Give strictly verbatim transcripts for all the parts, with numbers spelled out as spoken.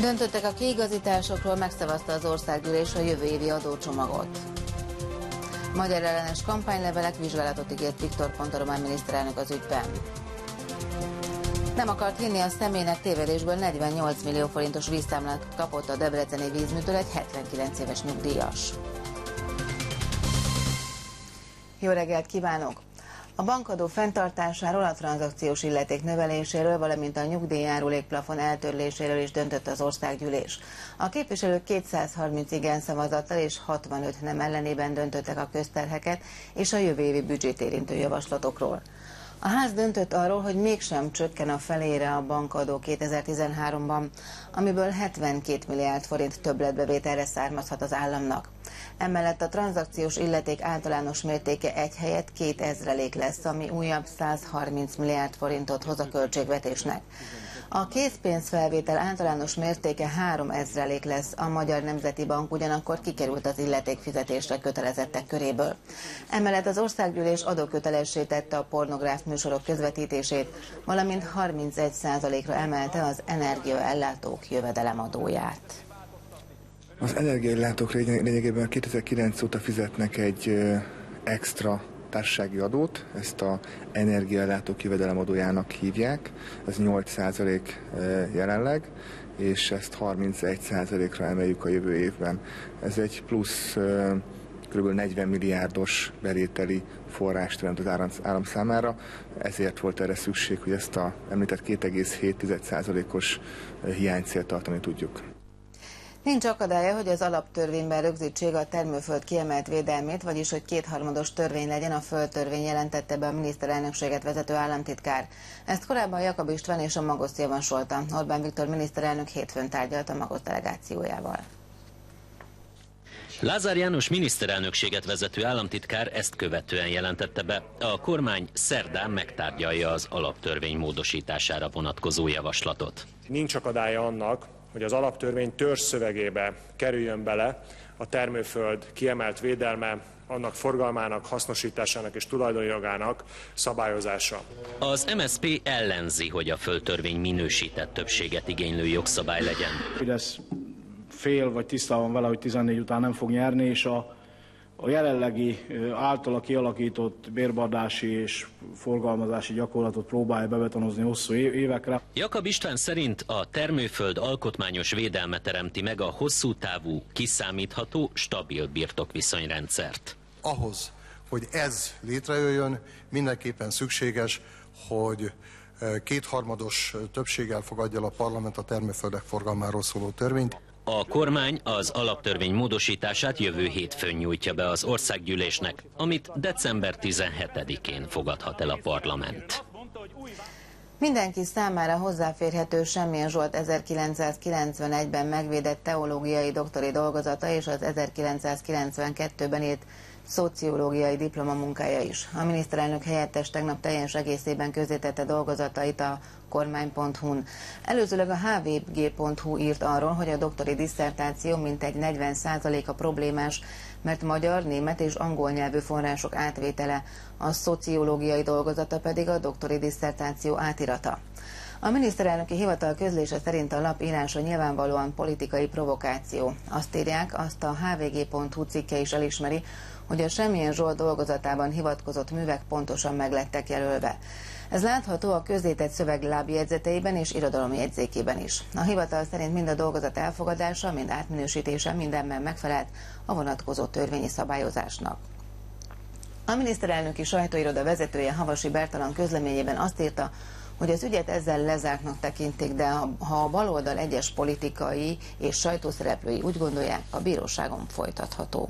Döntöttek a kiigazításokról, megszavazta az országgyűlés a jövő évi adócsomagot. Magyar ellenes kampánylevelek, vizsgálatot ígért Viktor Ponta román miniszterelnök az ügyben. Nem akart hinni a személynek, tévedésből negyvennyolc millió forintos víztámlát kapott a debreceni vízműtől egy hetvenkilenc éves nyugdíjas. Jó reggelt kívánok! A bankadó fenntartásáról, a tranzakciós illeték növeléséről, valamint a nyugdíjjárulékplafon eltörléséről is döntött az országgyűlés. A képviselők kétszázharminc igen szavazattal és hatvanöt nem ellenében döntöttek a közterheket és a jövő évi büdzsét érintő javaslatokról. A ház döntött arról, hogy mégsem csökken a felére a bankadó kétezer-tizenháromban, amiből hetvenkét milliárd forint többletbevételre származhat az államnak. Emellett a tranzakciós illeték általános mértéke egy helyett két ezrelék lesz, ami újabb százharminc milliárd forintot hoz a költségvetésnek. A készpénzfelvétel általános mértéke három ezrelék lesz, a Magyar Nemzeti Bank ugyanakkor kikerült az illetékfizetésre kötelezettek köréből. Emellett az országgyűlés adókötelessé tette a pornográf műsorok közvetítését, valamint harmincegy százalékra emelte az energiaellátók jövedelemadóját. Az energiaellátók lényegében kétezer-kilenc óta fizetnek egy extra társasági adót, ezt az energiaellátók jövedelemadójának hívják, ez nyolc százalék jelenleg, és ezt harmincegy százalékra emeljük a jövő évben. Ez egy plusz kb. negyven milliárdos bevételi forrást jelent az állam számára, ezért volt erre szükség, hogy ezt a említett két egész hét százalékos hiánycélt tartani tudjuk. Nincs akadálya, hogy az alaptörvényben rögzítsék a termőföld kiemelt védelmét, vagyis hogy kétharmados törvény legyen, a földtörvény, jelentette be a miniszterelnökséget vezető államtitkár. Ezt korábban Jakab István és a Magoszt javasolta. Orbán Viktor miniszterelnök hétfőn tárgyalt a Magoszt delegációjával. Lázár János miniszterelnökséget vezető államtitkár ezt követően jelentette be, a kormány szerdán megtárgyalja az alaptörvény módosítására vonatkozó javaslatot. Nincs akadálya annak, hogy az alaptörvény törzsszövegébe kerüljön bele a termőföld kiemelt védelme, annak forgalmának, hasznosításának és tulajdonjogának szabályozása. Az em es zé pé ellenzi, hogy a földtörvény minősített többséget igénylő jogszabály legyen. Fidesz fél vagy tisztában vele, hogy tizennégy után nem fog nyerni, és a, a jelenlegi általa kialakított bérbadási és forgalmazási gyakorlatot próbálja bebetonozni hosszú évekre. Jakab István szerint a termőföld alkotmányos védelme teremti meg a hosszú távú, kiszámítható, stabil birtokviszonyrendszert. Ahhoz, hogy ez létrejöjjön, mindenképpen szükséges, hogy kétharmados többséggel fogadja el a parlament a termőföldek forgalmáról szóló törvényt. A kormány az alaptörvény módosítását jövő hétfőn nyújtja be az országgyűlésnek, amit december tizenhetedikén fogadhat el a parlament. Mindenki számára hozzáférhető Semmilyen Zsolt ezerkilencszázkilencvenegyben megvédett teológiai doktori dolgozata és az ezerkilencszázkilencvenkettőben írt szociológiai diplomamunkája is. A miniszterelnök helyettes tegnap teljes egészében közzétette dolgozatait a kormány pont hu-n. Előzőleg a há vé gé pont hu írt arról, hogy a doktori disszertáció mintegy negyven százaléka problémás, mert magyar, német és angol nyelvű források átvétele, a szociológiai dolgozata pedig a doktori disszertáció átirata. A miniszterelnöki hivatal közlése szerint a lap írása nyilvánvalóan politikai provokáció. Azt írják, azt a há vé gé pont hu cikke is elismeri, hogy a Semmilyen Zsolt dolgozatában hivatkozott művek pontosan meglettek jelölve. Ez látható a közzétett szöveg lábjegyzeteiben és irodalomjegyzékében is. A hivatal szerint mind a dolgozat elfogadása, mind átminősítése mindenben megfelelt a vonatkozó törvényi szabályozásnak. A miniszterelnöki sajtóiroda vezetője, Havasi Bertalan közleményében azt írta, hogy az ügyet ezzel lezártnak tekintik, de ha a baloldal egyes politikai és sajtószereplői úgy gondolják, a bíróságon folytatható.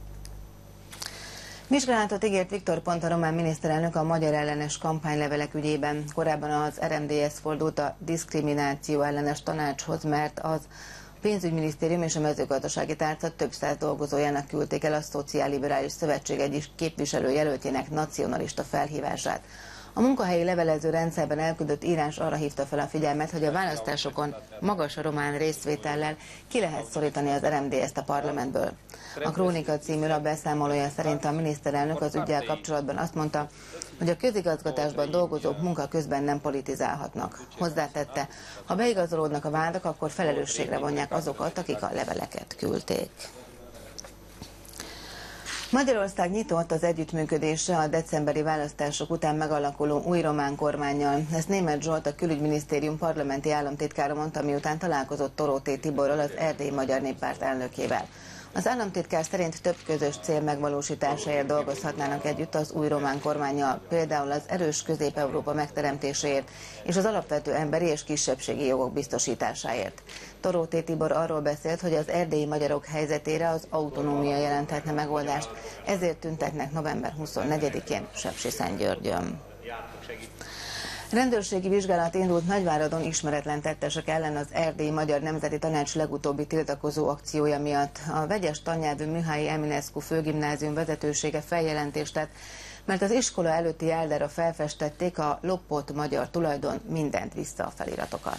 Vizsgálatot ígért Viktor Ponta román miniszterelnök a magyar ellenes kampánylevelek ügyében. Korábban az er em dé es fordult a diszkrimináció ellenes tanácshoz, mert az pénzügyminisztérium és a mezőgazdasági tárca több száz dolgozójának küldték el a Szociálliberális Szövetség egyik képviselőjelöltjének nacionalista felhívását. A munkahelyi levelező rendszerben elküldött írás arra hívta fel a figyelmet, hogy a választásokon magas a román részvétellel ki lehet szorítani az er em dé est a parlamentből. A Krónika című lap beszámolója szerint a miniszterelnök az üggyel kapcsolatban azt mondta, hogy hogy a közigazgatásban dolgozók munka közben nem politizálhatnak. Hozzátette, ha beigazolódnak a vádak, akkor felelősségre vonják azokat, akik a leveleket küldték. Magyarország nyitott az együttműködésre a decemberi választások után megalakuló új román kormánnyal. Ezt Németh Zsolt, a Külügyminisztérium parlamenti államtitkára mondta, miután találkozott Toróté Tiborral, az Erdélyi Magyar Néppárt elnökével. Az államtitkár szerint több közös cél megvalósításáért dolgozhatnának együtt az új román kormánnyal, például az erős Közép-Európa megteremtéséért és az alapvető emberi és kisebbségi jogok biztosításáért. Toróté Tibor arról beszélt, hogy az erdélyi magyarok helyzetére az autonómia jelenthetne megoldást, ezért tüntetnek november huszonnegyedikén Sepsiszentgyörgyön. Rendőrségi vizsgálat indult Nagyváradon ismeretlen tettesek ellen az Erdélyi Magyar Nemzeti Tanács legutóbbi tiltakozó akciója miatt. A vegyes tannyelvű Mihály Eminescu főgimnázium vezetősége feljelentést tett, mert az iskola előtti járdára felfestették a lopott magyar tulajdon mindent vissza a feliratokat.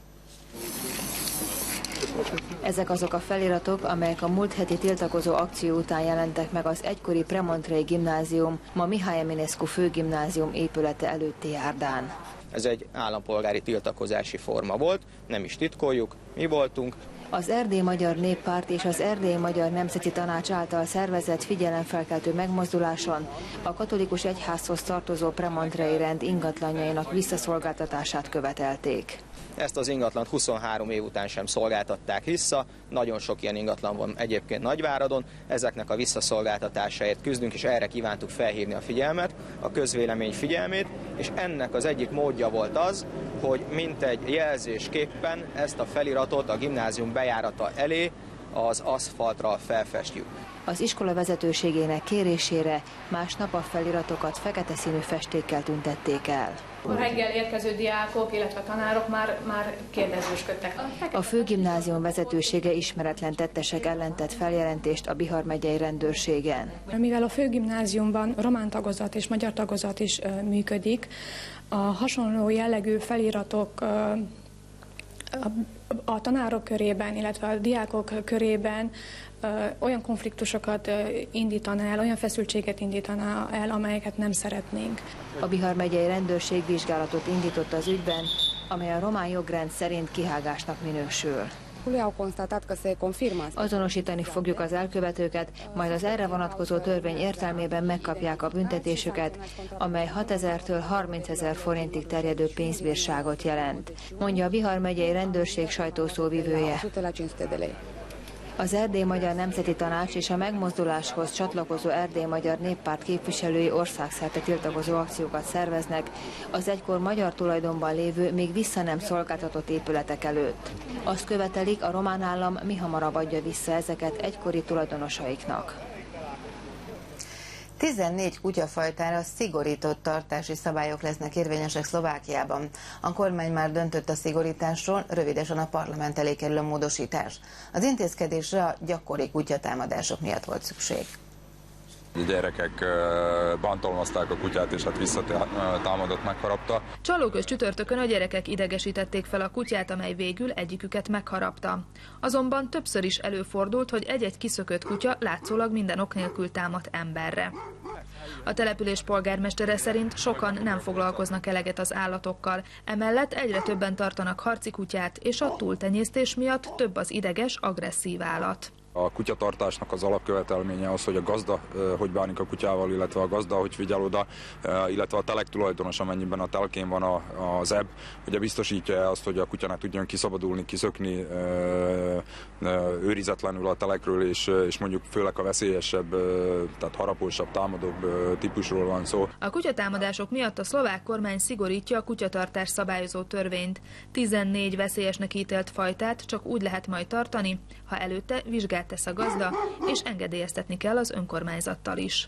Ezek azok a feliratok, amelyek a múlt heti tiltakozó akció után jelentek meg az egykori Premontrei gimnázium, ma Mihály Eminescu főgimnázium épülete előtti járdán. Ez egy állampolgári tiltakozási forma volt, nem is titkoljuk, mi voltunk. Az Erdélyi Magyar Néppárt és az Erdélyi Magyar Nemzeti Tanács által szervezett figyelemfelkeltő megmozduláson a katolikus egyházhoz tartozó Premontrei rend ingatlanjainak visszaszolgáltatását követelték. Ezt az ingatlant huszonhárom év után sem szolgáltatták vissza, nagyon sok ilyen ingatlan van egyébként Nagyváradon, ezeknek a visszaszolgáltatásáért küzdünk, és erre kívántuk felhívni a figyelmet, a közvélemény figyelmét, és ennek az egyik módja volt az, hogy mintegy jelzésképpen ezt a feliratot a gimnázium bejárata elé az aszfaltra felfestjük. Az iskola vezetőségének kérésére másnap a feliratokat fekete színű festékkel tüntették el. A reggel érkező diákok, illetve tanárok már, már kérdezősködtek. A főgimnázium vezetősége ismeretlen tettesek ellen tett feljelentést a Bihar megyei rendőrségen. Mivel a főgimnáziumban román tagozat és magyar tagozat is uh, működik, a hasonló jellegű feliratok uh, a, a tanárok körében, illetve a diákok körében olyan konfliktusokat indítana el, olyan feszültséget indítana el, amelyeket nem szeretnénk. A Bihar megyei rendőrség vizsgálatot indított az ügyben, amely a román jogrend szerint kihágásnak minősül. Azonosítani fogjuk az elkövetőket, majd az erre vonatkozó törvény értelmében megkapják a büntetésüket, amely hatezertől harmincezer forintig terjedő pénzbírságot jelent, mondja a Bihar megyei rendőrség sajtószóvivője. Az Erdélyi Magyar Nemzeti Tanács és a megmozduláshoz csatlakozó Erdélyi Magyar Néppárt képviselői országszerte tiltakozó akciókat szerveznek az egykor magyar tulajdonban lévő, még vissza nem szolgáltatott épületek előtt. Azt követelik, a román állam mihamarabb adja vissza ezeket egykori tulajdonosaiknak. tizennégy kutyafajtára szigorított tartási szabályok lesznek érvényesek Szlovákiában. A kormány már döntött a szigorításról, rövidesen a parlament elé kerül a módosítás. Az intézkedésre a gyakori kutyatámadások miatt volt szükség. A gyerekek bántalmazták a kutyát, és hát visszatámadott, megharapta. Csalóköz csütörtökön a gyerekek idegesítették fel a kutyát, amely végül egyiküket megharapta. Azonban többször is előfordult, hogy egy-egy kiszökött kutya látszólag minden ok nélkül támadt emberre. A település polgármestere szerint sokan nem foglalkoznak eleget az állatokkal, emellett egyre többen tartanak harci kutyát, és a túltenyésztés miatt több az ideges, agresszív állat. A kutyatartásnak az alapkövetelménye az, hogy a gazda hogy bánik a kutyával, illetve a gazda hogy figyel oda, illetve a telek tulajdonos, amennyiben a telkén van az ebb, ugye biztosítja azt, hogy a kutya ne tudjon kiszabadulni, kiszökni őrizetlenül a telekről, és, és mondjuk főleg a veszélyesebb, tehát harapósabb, támadóbb típusról van szó. A kutyatámadások miatt a szlovák kormány szigorítja a kutyatartás szabályozó törvényt. tizennégy veszélyesnek ítélt fajtát csak úgy lehet majd tartani, ha előtte vizsgálat tesz a gazda, és engedélyeztetni kell az önkormányzattal is.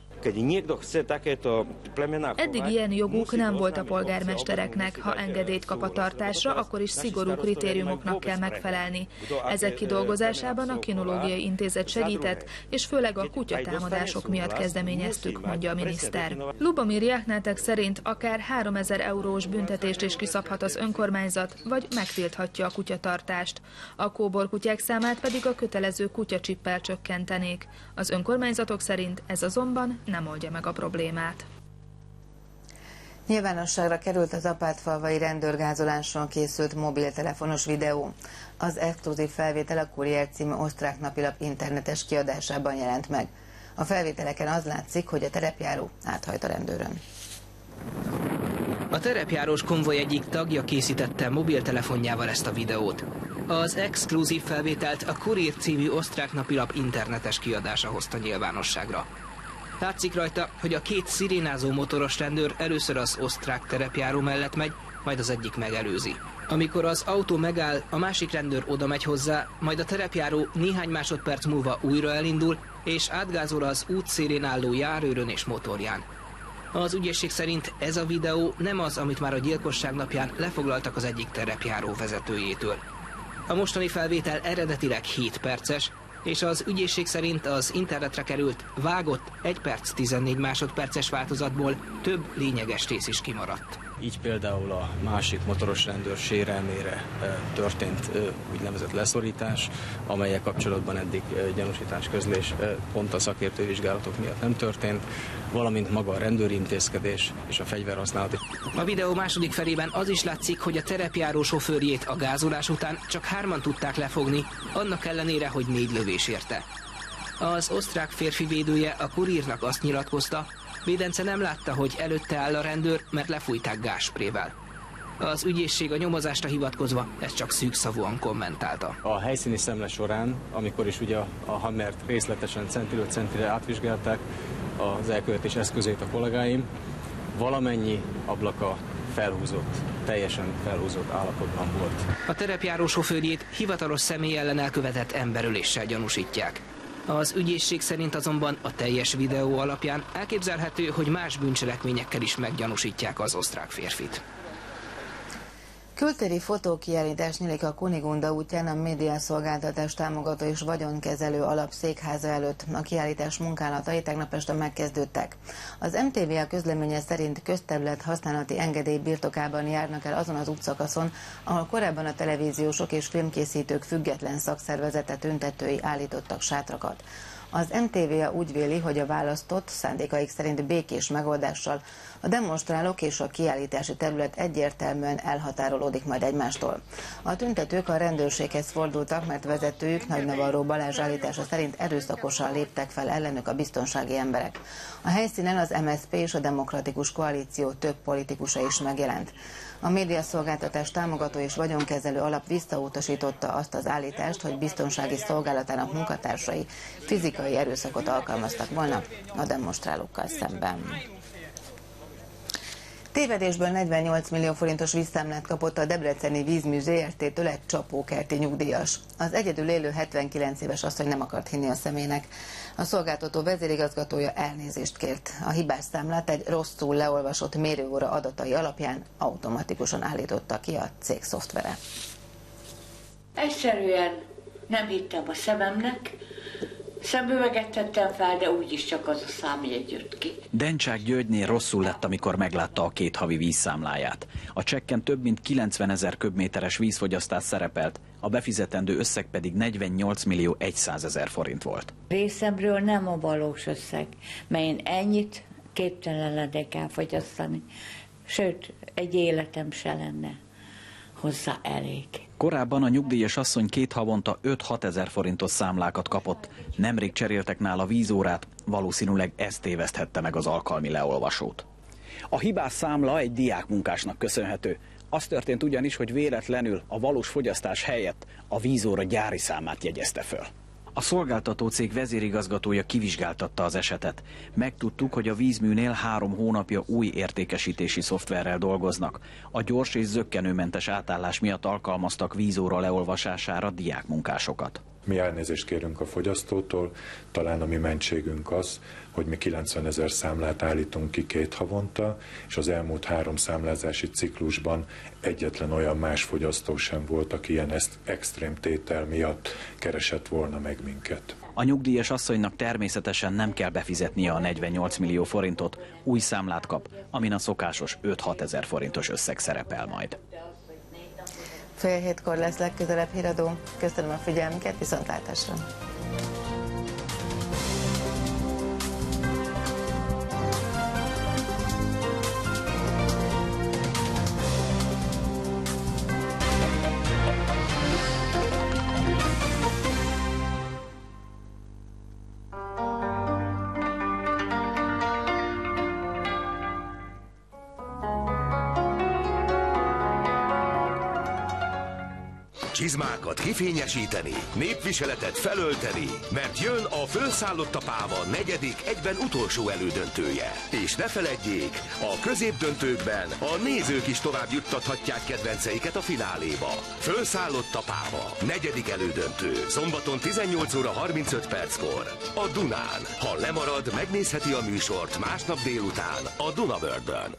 Eddig ilyen joguk nem volt a polgármestereknek. Ha engedélyt kap a tartásra, akkor is szigorú kritériumoknak kell megfelelni. Ezek kidolgozásában a Kinológiai Intézet segített, és főleg a kutyatámadások miatt kezdeményeztük, mondja a miniszter. Lubomir Jachnátek szerint akár háromezer eurós büntetést is kiszabhat az önkormányzat, vagy megtilthatja a kutyatartást. A kóborkutyák számát pedig a kötelező kutyacsippel csökkentenék. Az önkormányzatok szerint ez azonban nem oldja meg a problémát. Nyilvánosságra került az apátfalvai rendőrgázoláson készült mobiltelefonos videó. Az exkluzív felvétel a Kurier című osztrák napilap internetes kiadásában jelent meg. A felvételeken az látszik, hogy a terepjáró áthajt a rendőrön. A terepjárós konvoj egyik tagja készítette mobiltelefonjával ezt a videót. Az exkluzív felvételt a Kurier című osztrák napilap internetes kiadása hozta nyilvánosságra. Látszik rajta, hogy a két szirénázó motoros rendőr először az osztrák terepjáró mellett megy, majd az egyik megelőzi. Amikor az autó megáll, a másik rendőr oda megy hozzá, majd a terepjáró néhány másodperc múlva újra elindul, és átgázol az útszélén álló járőrön és motorján. Az ügyészség szerint ez a videó nem az, amit már a gyilkosság napján lefoglaltak az egyik terepjáró vezetőjétől. A mostani felvétel eredetileg hét perces, és az ügyészség szerint az internetre került, vágott egy perc tizennégy másodperces változatból több lényeges rész is kimaradt. Így például a másik motoros rendőr sérelmére történt úgynevezett leszorítás, amelyek kapcsolatban eddig gyanúsítás közlés pont a szakértői vizsgálatok miatt nem történt, valamint maga a rendőri intézkedés és a fegyverhasználat. A videó második felében az is látszik, hogy a terepjáró sofőrjét a gázolás után csak hárman tudták lefogni, annak ellenére, hogy négy lövés érte. Az osztrák férfi védője a Kuriernak azt nyilatkozta, védence nem látta, hogy előtte áll a rendőr, mert lefújták gázsprével. Az ügyészség a nyomozásra hivatkozva ezt csak szűkszavúan kommentálta. A helyszíni szemle során, amikor is ugye a Hammert részletesen centiről centire átvizsgálták az elkövetés eszközét a kollégáim, valamennyi ablaka felhúzott, teljesen felhúzott állapotban volt. A terepjáró sofőrjét hivatalos személy ellen elkövetett emberöléssel gyanúsítják. Az ügyészség szerint azonban a teljes videó alapján elképzelhető, hogy más bűncselekményekkel is meggyanúsítják az osztrák férfit. Kültéri fotókiállítás nyílik a Kunigunda útján a médiaszolgáltatás támogató és vagyonkezelő alap székháza előtt. A kiállítás munkálatai tegnap este megkezdődtek. Az em té vé á közleménye szerint közterület használati engedély birtokában járnak el azon az útszakaszon, ahol korábban a televíziósok és filmkészítők független szakszervezete tüntetői állítottak sátrakat. Az em té vé á úgy véli, hogy a választott, szándékaik szerint békés megoldással a demonstrálók és a kiállítási terület egyértelműen elhatárolódik majd egymástól. A tüntetők a rendőrséghez fordultak, mert vezetőjük Nagynavarró Balázs állítása szerint erőszakosan léptek fel ellenük a biztonsági emberek. A helyszínen az em es zé pé és a Demokratikus Koalíció több politikusa is megjelent. A médiaszolgáltatás támogató és vagyonkezelő alap visszautasította azt az állítást, hogy biztonsági szolgálatának munkatársai fizikai erőszakot alkalmaztak volna a demonstrálókkal szemben. Tévedésből negyvennyolc millió forintos vízszámlát kapott a Debreceni Vízmű zé er té-től egy csapókerti nyugdíjas. Az egyedül élő hetvenkilenc éves asszony nem akart hinni a szemének. A szolgáltató vezérigazgatója elnézést kért. A hibás számlát egy rosszul leolvasott mérőóra adatai alapján automatikusan állította ki a cég szoftvere. Egyszerűen nem hittem a szememnek. Szemüveget tettem fel, de úgyis csak az a számjegy jött ki. Dencsák Györgynél rosszul lett, amikor meglátta a két havi vízszámláját. A csekken több mint kilencvenezer köbméteres vízfogyasztás szerepelt, a befizetendő összeg pedig negyvennyolc millió százezer forint volt. Részemről nem a valós összeg, mert én ennyit képtelen lennék elfogyasztani. Sőt, egy életem se lenne hozzá elég. Korábban a nyugdíjas asszony két havonta öt-hat ezer forintos számlákat kapott. Nemrég cseréltek nála vízórát, valószínűleg ez téveszthette meg az alkalmi leolvasót. A hibás számla egy diákmunkásnak köszönhető. Az történt ugyanis, hogy véletlenül a valós fogyasztás helyett a vízóra gyári számát jegyezte föl. A szolgáltató cég vezérigazgatója kivizsgáltatta az esetet. Megtudtuk, hogy a vízműnél három hónapja új értékesítési szoftverrel dolgoznak. A gyors és zökkenőmentes átállás miatt alkalmaztak vízóra leolvasására diákmunkásokat. Mi elnézést kérünk a fogyasztótól, talán a mi mentségünk az, hogy mi kilencvenezer számlát állítunk ki két havonta, és az elmúlt három számlázási ciklusban egyetlen olyan más fogyasztó sem volt, aki ilyen extrém tétel miatt keresett volna meg minket. A nyugdíjas asszonynak természetesen nem kell befizetnie a negyvennyolc millió forintot, új számlát kap, amin a szokásos öt-hat ezer forintos összeg szerepel majd. Fél hétkor lesz legközelebb híradó. Köszönöm a figyelmüket, viszontlátásra! Csizmákat kifényesíteni, népviseletet felölteni, mert jön a Fölszállott a Páva negyedik, egyben utolsó elődöntője. És ne feledjék, a középdöntőkben a nézők is tovább juttathatják kedvenceiket a fináléba. Fölszállott a Páva, negyedik elődöntő, szombaton tizennyolc óra harmincöt perckor. A Dunán. Ha lemarad, megnézheti a műsort másnap délután a Dunavörgben.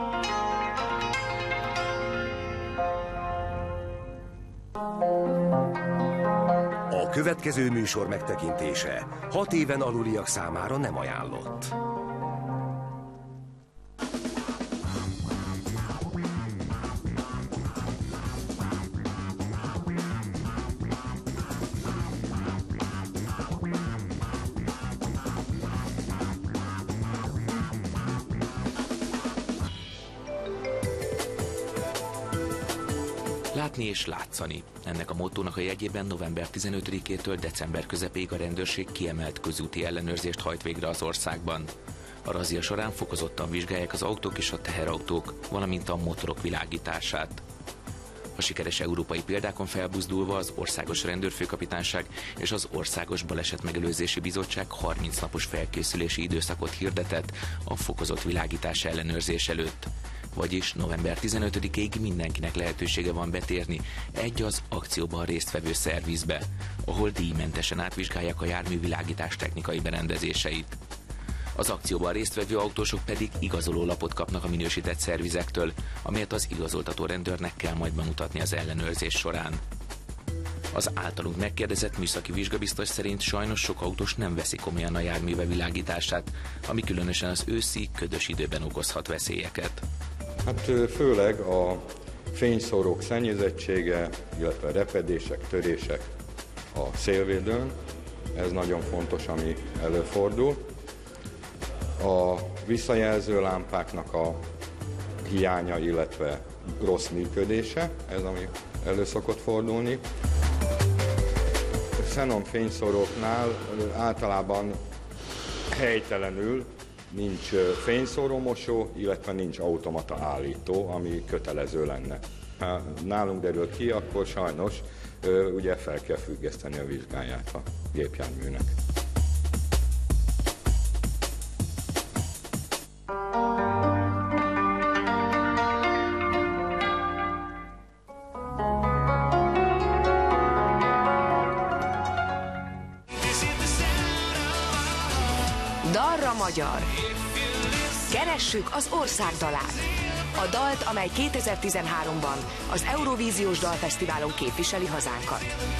A következő műsor megtekintése hat éven aluliak számára nem ajánlott. Látni és látszani. Ennek a mottónak a jegyében november tizenötödikétől december közepéig a rendőrség kiemelt közúti ellenőrzést hajt végre az országban. A razzia során fokozottan vizsgálják az autók és a teherautók, valamint a motorok világítását. A sikeres európai példákon felbuzdulva az Országos Rendőrfőkapitányság és az Országos Balesetmegelőzési Bizottság harminc napos felkészülési időszakot hirdetett a fokozott világítás ellenőrzés előtt. Vagyis november tizenötödikéig mindenkinek lehetősége van betérni egy az akcióban résztvevő szervizbe, ahol díjmentesen átvizsgálják a jármű világítás technikai berendezéseit. Az akcióban résztvevő autósok pedig igazolólapot kapnak a minősített szervizektől, amelyet az igazoltató rendőrnek kell majd bemutatni az ellenőrzés során. Az általunk megkérdezett műszaki vizsgabiztos szerint sajnos sok autós nem veszi komolyan a járműve világítását, ami különösen az őszi, ködös időben okozhat veszélyeket. Hát főleg a fényszórók szennyezettsége, illetve repedések, törések a szélvédőn, ez nagyon fontos, ami előfordul. A visszajelző lámpáknak a hiánya, illetve rossz működése, ez ami elő szokott fordulni. A xenon fényszóróknál általában helytelenül nincs fényszórómosó, illetve nincs automata állító, ami kötelező lenne. Ha nálunk derül ki, akkor sajnos ugye fel kell függeszteni a vizsgáját a gépjárműnek. Dalra magyar. Keressük az ország dalát. A dalt, amely kétezer-tizenháromban az Eurovíziós Dalfesztiválon képviseli hazánkat.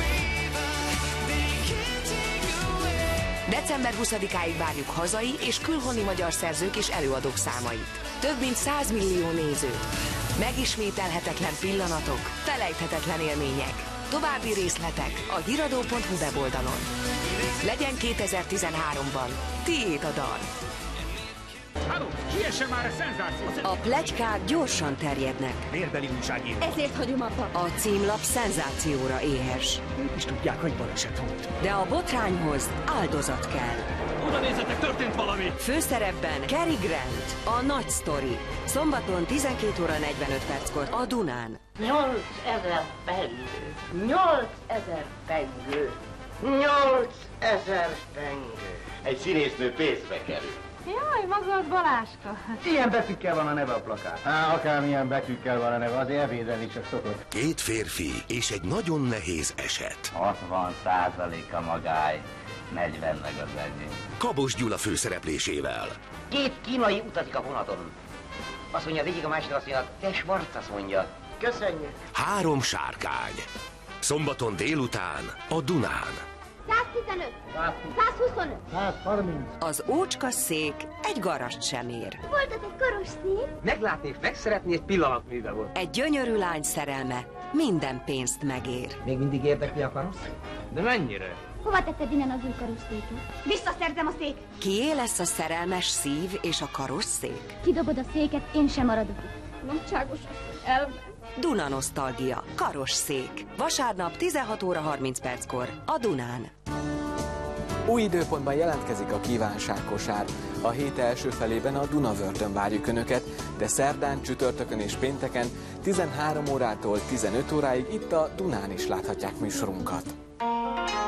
december huszadikáig várjuk hazai és külhoni magyar szerzők és előadók számait. Több mint száz millió néző. Megismételhetetlen pillanatok, felejthetetlen élmények. További részletek a híradó pont hu weboldalon. Legyen kétezer-tizenháromban tiéd a dal. Halló, siessen már a szenzáció! A pletykák gyorsan terjednek. Vérbeli újságíró. Ezért hagyom abba. A címlap szenzációra éhes. Ők is tudják, hogy baleset volt. De a botrányhoz áldozat kell. Oda nézzetek, történt valami! Főszerepben Cary Grant, a Nagy Sztori. Szombaton tizenkét óra negyvenöt perckor a Dunán. nyolcezer pengő. nyolcezer pengő. nyolcezer pengő. Egy színésznő pénzbe kerül. Jaj, maga az Baláska. Ilyen betűkkel van a neve a plakát. Á, akármilyen betűkkel van a neve, azért ebédelni csak szokott. Két férfi és egy nagyon nehéz eset. hatvan százaléka magány, negyven meg az enyém. Kabos Gyula főszereplésével. Két kínai utazik a vonaton. Azt mondja, az egyik, a másik azt mondja, te Schwarz, azt mondja. Köszönjük. Három sárkány. Szombaton délután a Dunán. száztizenöt. százhuszonöt. százharminc. Az ócska szék egy garast sem ér. Volt az egy karosszék? Meglátni és megszeretni egy pillanatműve volt. Egy gyönyörű lány szerelme minden pénzt megér. Még mindig érdekli a karosszék? De mennyire? Hova tetted innen az új karosszéket? Visszaszerzem a szék. Kié lesz a szerelmes szív és a karosszék? Kidobod a széket, én sem maradok itt. Nagyságos, elment. Duna nosztalgia. Karosszék. Vasárnap tizenhat óra harminc perckor a Dunán. Új időpontban jelentkezik a kívánságkosár. A hét első felében a Dunavörtön várjuk Önöket, de szerdán, csütörtökön és pénteken tizenhárom órától tizenöt óráig itt a Dunán is láthatják műsorunkat.